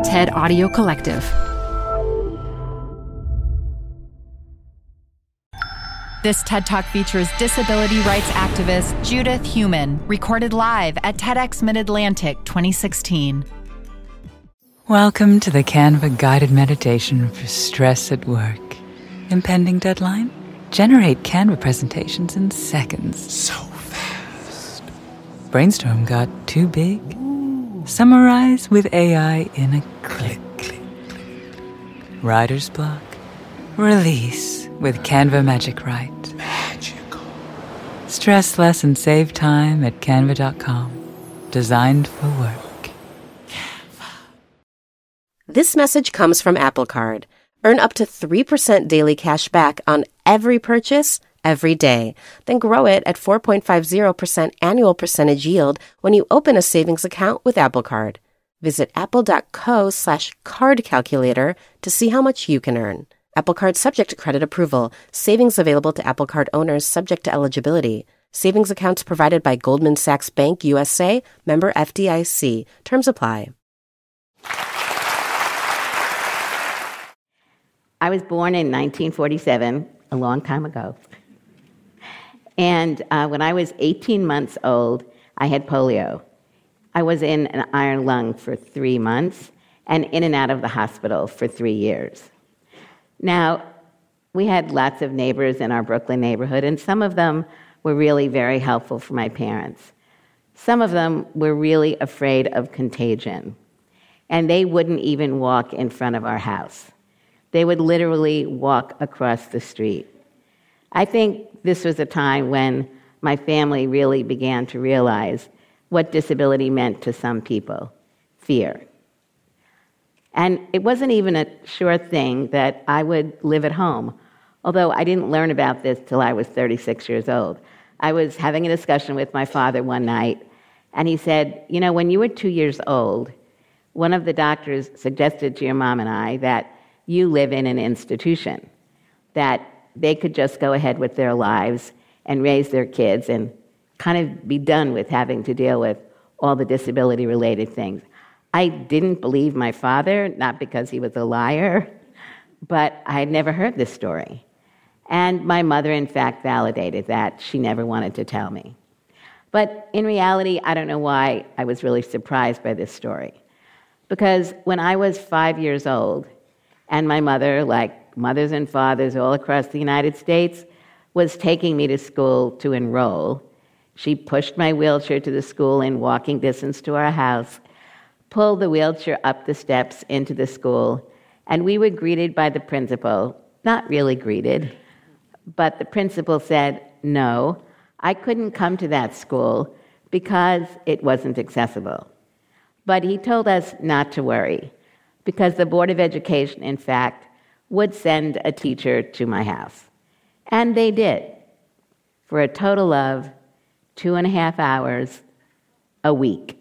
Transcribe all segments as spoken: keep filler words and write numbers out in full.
TED Audio Collective. This TED Talk features disability rights activist Judith Heumann, recorded live at TEDx Mid-Atlantic twenty sixteen. Welcome to the Canva guided meditation for stress at work. Impending deadline? Generate Canva presentations in seconds. So fast. Brainstorm got too big? Ooh. Summarize with A I in a click. Click, click, click. Writer's block? Release with Canva Magic Write. Magical. Stress less and save time at canva dot com. Designed for work. This message comes from Apple Card. Earn up to three percent daily cash back on every purchase, every day. Then grow it at four point five zero percent annual percentage yield when you open a savings account with Apple Card. Visit apple.co slash card calculator to see how much you can earn. Apple Card subject to credit approval. Savings available to Apple Card owners subject to eligibility. Savings accounts provided by Goldman Sachs Bank U S A, member F D I C. Terms apply. I was born in nineteen forty-seven, a long time ago. And uh, when I was eighteen months old, I had polio. I was in an iron lung for three months and in and out of the hospital for three years. Now, we had lots of neighbors in our Brooklyn neighborhood, and some of them were really very helpful for my parents. Some of them were really afraid of contagion, and they wouldn't even walk in front of our house. They would literally walk across the street. I think this was a time when my family really began to realize what disability meant to some people: fear. And it wasn't even a sure thing that I would live at home, although I didn't learn about this till I was thirty-six years old. I was having a discussion with my father one night, and he said, you know, when you were two years old, one of the doctors suggested to your mom and I that you live in an institution, that they could just go ahead with their lives and raise their kids and kind of be done with having to deal with all the disability-related things. I didn't believe my father, not because he was a liar, but I had never heard this story. And my mother, in fact, validated that. She never wanted to tell me. But in reality, I don't know why I was really surprised by this story. Because when I was five years old, and my mother, like mothers and fathers all across the United States, was taking me to school to enroll, she pushed my wheelchair to the school in walking distance to our house, pulled the wheelchair up the steps into the school, and we were greeted by the principal. Not really greeted, but the principal said, no, I couldn't come to that school because it wasn't accessible. But he told us not to worry, because the Board of Education, in fact, would send a teacher to my house. And they did, for a total of two and a half hours a week.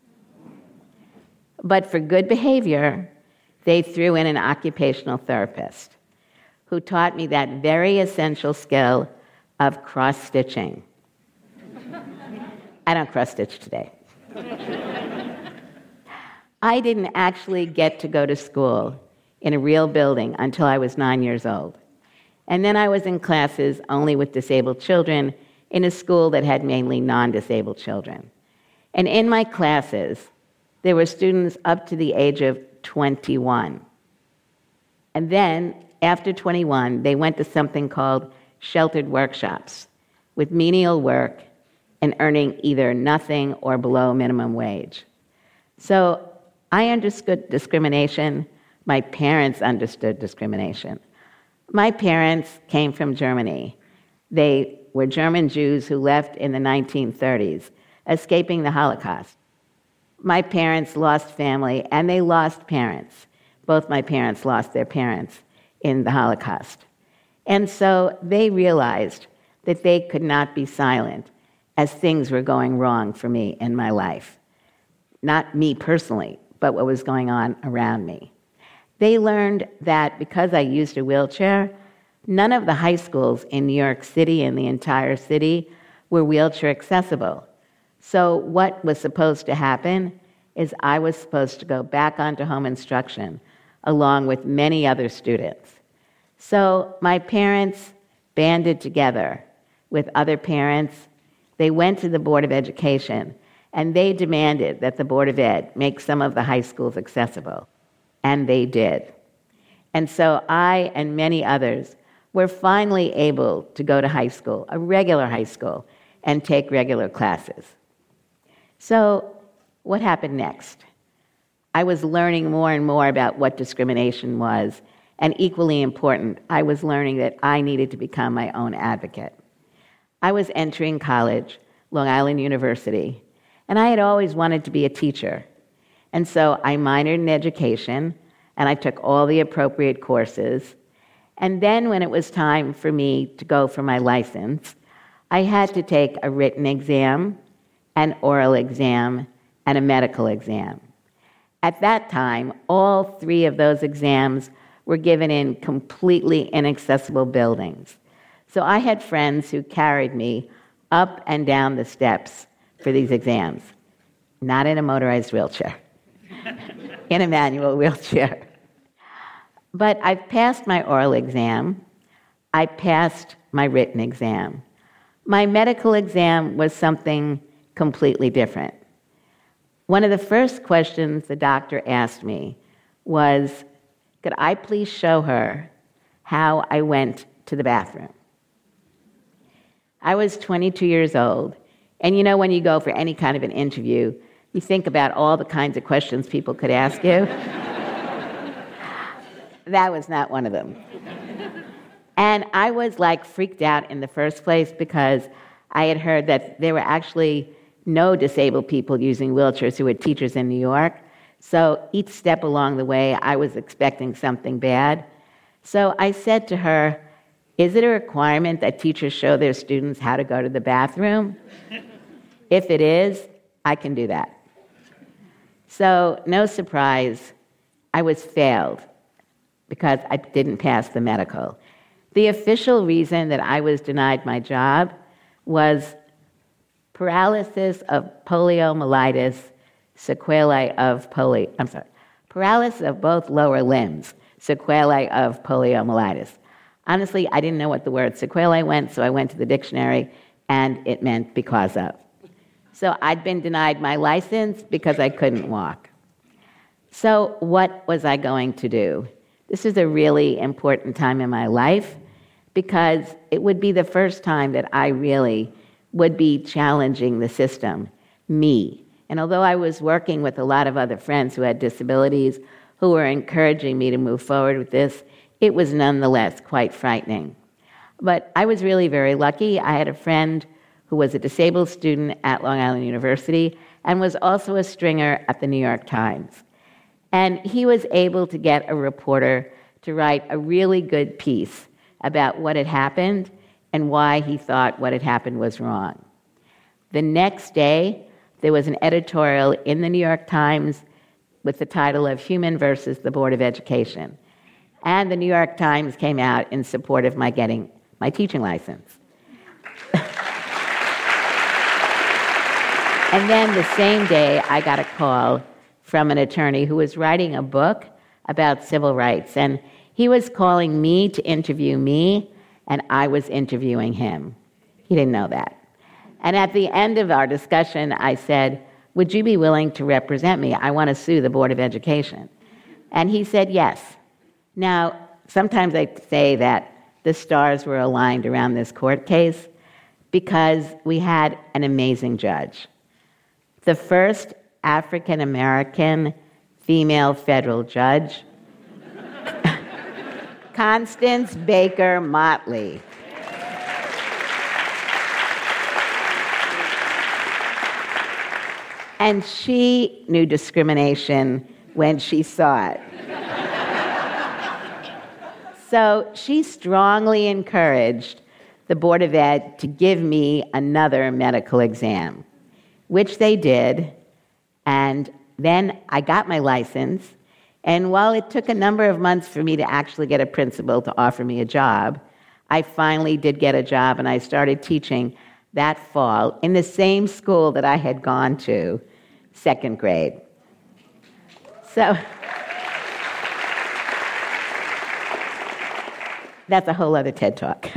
But for good behavior, they threw in an occupational therapist who taught me that very essential skill of cross-stitching. I don't cross-stitch today. I didn't actually get to go to school in a real building until I was nine years old. And then I was in classes only with disabled children in a school that had mainly non-disabled children. And in my classes, there were students up to the age of twenty-one. And then, after twenty-one, they went to something called sheltered workshops with menial work and earning either nothing or below minimum wage. So I understood discrimination. My parents understood discrimination. My parents came from Germany. They were German Jews who left in the nineteen thirties, escaping the Holocaust. My parents lost family, and they lost parents. Both my parents lost their parents in the Holocaust. And so they realized that they could not be silent as things were going wrong for me in my life. Not me personally, but what was going on around me. They learned that because I used a wheelchair, none of the high schools in New York City and the entire city were wheelchair accessible. So what was supposed to happen is I was supposed to go back onto home instruction along with many other students. So my parents banded together with other parents. They went to the Board of Education, and they demanded that the Board of Ed make some of the high schools accessible. And they did. And so I and many others were finally able to go to high school, a regular high school, and take regular classes. So what happened next? I was learning more and more about what discrimination was, and equally important, I was learning that I needed to become my own advocate. I was entering college, Long Island University, and I had always wanted to be a teacher. And so I minored in education, and I took all the appropriate courses. And then when it was time for me to go for my license, I had to take a written exam, an oral exam, and a medical exam. At that time, all three of those exams were given in completely inaccessible buildings. So I had friends who carried me up and down the steps for these exams, not in a motorized wheelchair, in a manual wheelchair. But I passed my oral exam. I passed my written exam. My medical exam was something completely different. One of the first questions the doctor asked me was, could I please show her how I went to the bathroom? I was twenty-two years old, and you know when you go for any kind of an interview, you think about all the kinds of questions people could ask you. That was not one of them. And I was like freaked out in the first place because I had heard that there were actually no disabled people using wheelchairs who were teachers in New York. So each step along the way, I was expecting something bad. So I said to her, is it a requirement that teachers show their students how to go to the bathroom? If it is, I can do that. So no surprise, I was failed because I didn't pass the medical. The official reason that I was denied my job was paralysis of poliomyelitis, sequelae of polio, I'm sorry, paralysis of both lower limbs, sequelae of poliomyelitis. Honestly, I didn't know what the word sequelae meant, so I went to the dictionary, and it meant because of. So I'd been denied my license because I couldn't walk. So what was I going to do? This is a really important time in my life because it would be the first time that I really would be challenging the system, me. And although I was working with a lot of other friends who had disabilities who were encouraging me to move forward with this, it was nonetheless quite frightening. But I was really very lucky. I had a friend who was a disabled student at Long Island University and was also a stringer at the New York Times. And he was able to get a reporter to write a really good piece about what had happened and why he thought what had happened was wrong. The next day, there was an editorial in the New York Times with the title of Human versus the Board of Education. And the New York Times came out in support of my getting my teaching license. And then the same day, I got a call from an attorney who was writing a book about civil rights. And he was calling me to interview me, and I was interviewing him. He didn't know that. And at the end of our discussion, I said, would you be willing to represent me? I want to sue the Board of Education. And he said yes. Now, sometimes I say that the stars were aligned around this court case because we had an amazing judge. The first African-American female federal judge, Constance Baker Motley. And she knew discrimination when she saw it. So she strongly encouraged the Board of Ed to give me another medical exam, which they did. And then I got my license. And while it took a number of months for me to actually get a principal to offer me a job, I finally did get a job, and I started teaching that fall in the same school that I had gone to, second grade. So that's a whole other TED Talk.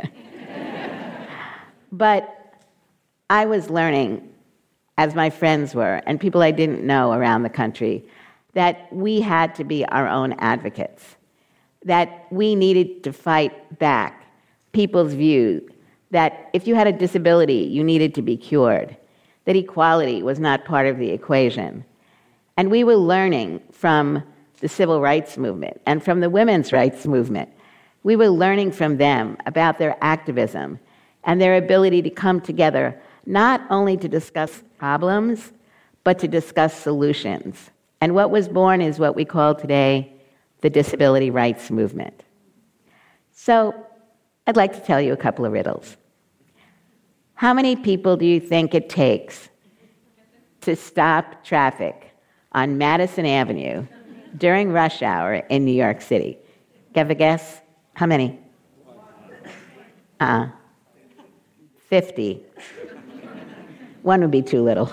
But I was learning, as my friends were, and people I didn't know around the country, that we had to be our own advocates, that we needed to fight back people's view that if you had a disability, you needed to be cured, that equality was not part of the equation. And we were learning from the civil rights movement and from the women's rights movement. We were learning from them about their activism and their ability to come together, not only to discuss problems, but to discuss solutions. And what was born is what we call today the disability rights movement. So I'd like to tell you a couple of riddles. How many people do you think it takes to stop traffic on Madison Avenue during rush hour in New York City? Have a guess? How many? Uh-uh. fifty. One would be too little.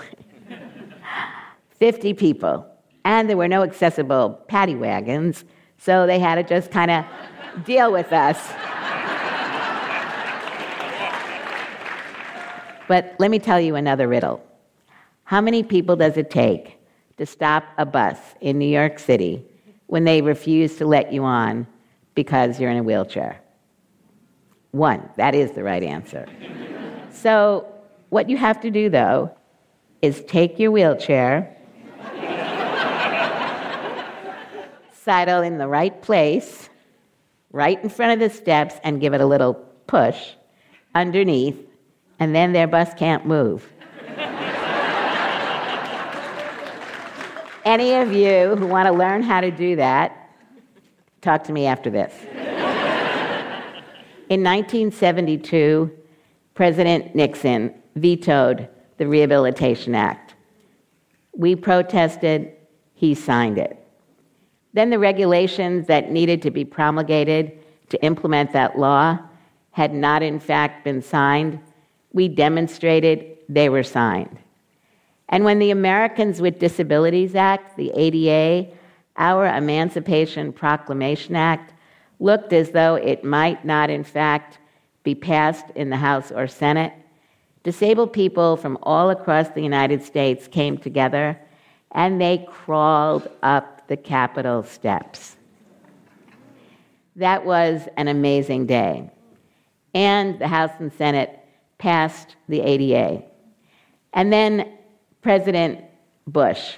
fifty people. And there were no accessible paddy wagons, so they had to just kind of deal with us. But let me tell you another riddle. How many people does it take to stop a bus in New York City when they refuse to let you on because you're in a wheelchair? One. That is the right answer. So what you have to do, though, is take your wheelchair, sidle in the right place, right in front of the steps, and give it a little push underneath, and then their bus can't move. Any of you who want to learn how to do that, talk to me after this. In nineteen seventy-two, President Nixon vetoed the Rehabilitation Act. We protested, he signed it. Then the regulations that needed to be promulgated to implement that law had not in fact been signed. We demonstrated, they were signed. And when the Americans with Disabilities Act, the A D A, our Emancipation Proclamation Act, looked as though it might not in fact be passed in the House or Senate, disabled people from all across the United States came together and they crawled up the Capitol steps. That was an amazing day. And the House and Senate passed the A D A. And then President Bush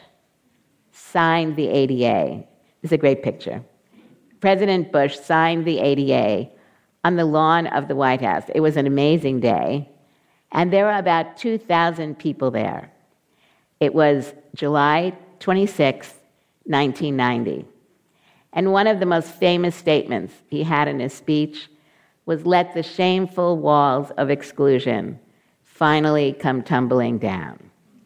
signed the A D A. This is a great picture. President Bush signed the A D A on the lawn of the White House. It was an amazing day, and there were about two thousand people there. It was July twenty-sixth, nineteen ninety. And one of the most famous statements he had in his speech was, "Let the shameful walls of exclusion finally come tumbling down."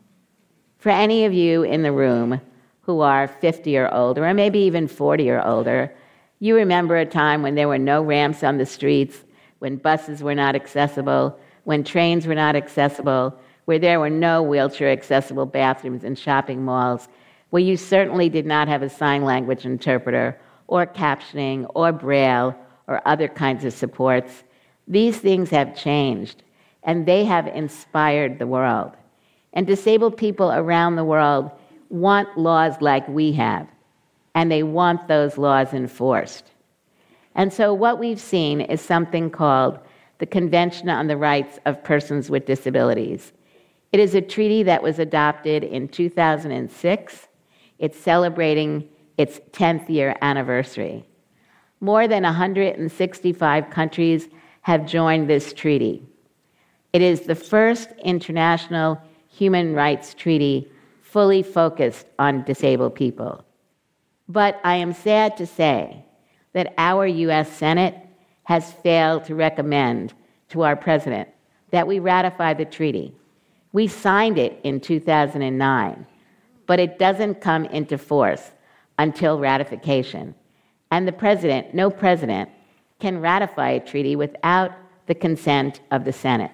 For any of you in the room who are fifty or older, or maybe even forty or older, you remember a time when there were no ramps on the streets, when buses were not accessible, when trains were not accessible, where there were no wheelchair-accessible bathrooms in shopping malls, where you certainly did not have a sign language interpreter, or captioning, or Braille, or other kinds of supports. These things have changed, and they have inspired the world. And disabled people around the world want laws like we have, and they want those laws enforced. And so what we've seen is something called the Convention on the Rights of Persons with Disabilities. It is a treaty that was adopted in two thousand six. It's celebrating its tenth year anniversary. More than one hundred sixty-five countries have joined this treaty. It is the first international human rights treaty fully focused on disabled people. But I am sad to say that our U S Senate has failed to recommend to our president that we ratify the treaty. We signed it in two thousand nine, but it doesn't come into force until ratification. And the president, no president, can ratify a treaty without the consent of the Senate.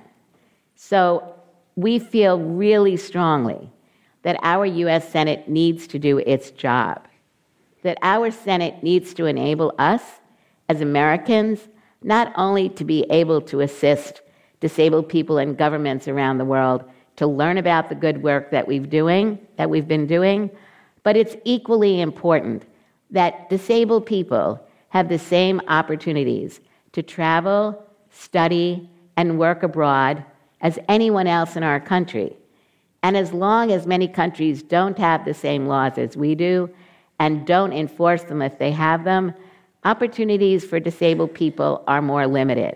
So we feel really strongly that our U S Senate needs to do its job. that our Senate needs to enable us as Americans not only to be able to assist disabled people and governments around the world to learn about the good work that we've doing, that we've been doing, but it's equally important that disabled people have the same opportunities to travel, study, and work abroad as anyone else in our country. And as long as many countries don't have the same laws as we do and don't enforce them if they have them, opportunities for disabled people are more limited.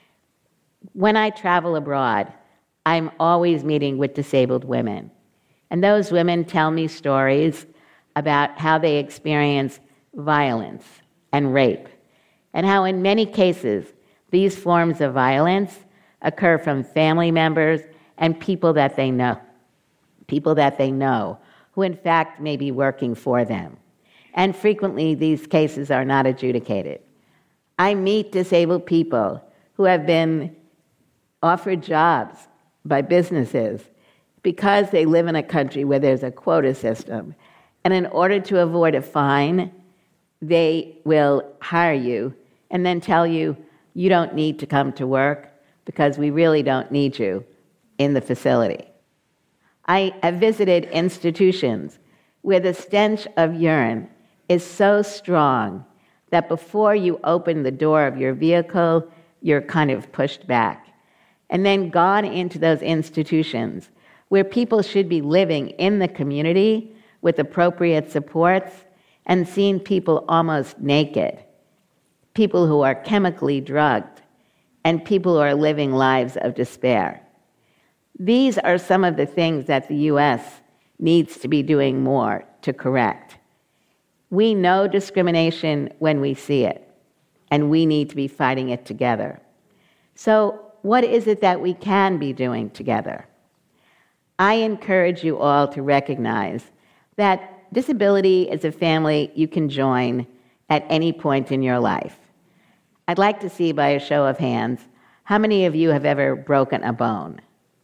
When I travel abroad, I'm always meeting with disabled women. And those women tell me stories about how they experience violence and rape, and how in many cases these forms of violence occur from family members and people that they know, people that they know, who in fact may be working for them. And frequently these cases are not adjudicated. I meet disabled people who have been offered jobs by businesses because they live in a country where there's a quota system. And in order to avoid a fine, they will hire you and then tell you, you don't need to come to work because we really don't need you in the facility. I have visited institutions where the stench of urine is so strong that before you open the door of your vehicle, you're kind of pushed back. And then gone into those institutions where people should be living in the community with appropriate supports and seen people almost naked, people who are chemically drugged, and people who are living lives of despair. These are some of the things that the U S needs to be doing more to correct. We know discrimination when we see it, and we need to be fighting it together. So what is it that we can be doing together? I encourage you all to recognize that disability is a family you can join at any point in your life. I'd like to see by a show of hands, how many of you have ever broken a bone?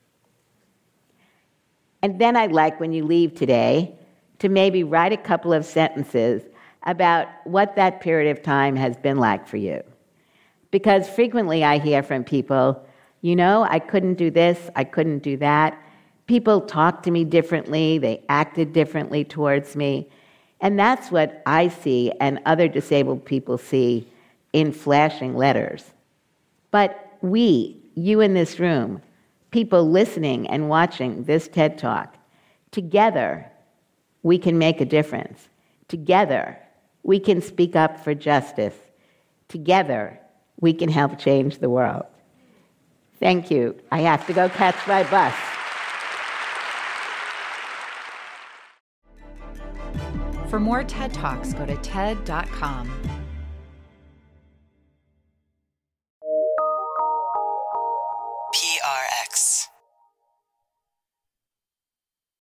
And then I'd like, when you leave today, to maybe write a couple of sentences about what that period of time has been like for you. Because frequently I hear from people, you know, I couldn't do this, I couldn't do that. People talked to me differently, they acted differently towards me. And that's what I see and other disabled people see in flashing letters. But we, you in this room, people listening and watching this TED Talk, together we can make a difference. Together we can speak up for justice. Together we can help change the world. Thank you. I have to go catch my bus. For more TED Talks, go to T E D dot com.